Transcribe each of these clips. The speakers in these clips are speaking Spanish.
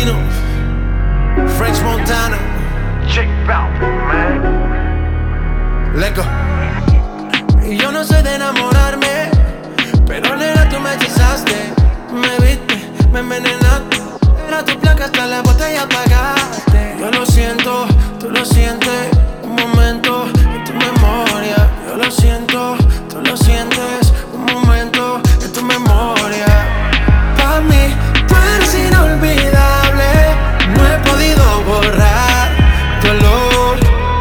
Valentino, French Montana, Check out, man. Let's go. Y yo no soy de enamorarme, pero nena tú me hechizaste. Me viste, me envenenaste. Era tu plan que hasta la botella pagaste. Yo lo siento, tú lo sientes. Un momento en tu memoria. Yo lo siento, tú lo sientes. Un momento en tu memoria. Pa' mí, tú eres inolvidable. No he podido borrar tu olor.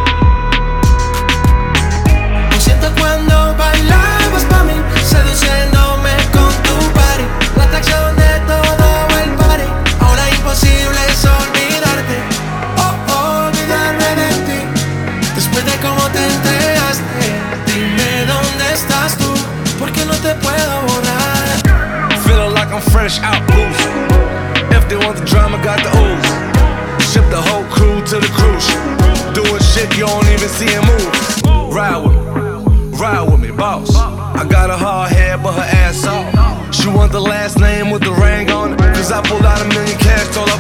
Lo siento cuando bailabas pa' mí, seduciéndome con tu body. La atracción de todo el party. Ahora imposible es olvidarte. Oh, olvidarme de ti. Después de cómo te entregaste. Dime dónde estás tú, porque no te puedo borrar. Feeling like I'm fresh out booze. If they want the drama, got the ooze. Ship the whole crew to the cruise. Doing shit you don't even see him move. Ride with me, boss. I got a hard head, but her ass off. She want the last name with the ring on it. Cause I pulled out $1 million cash, told her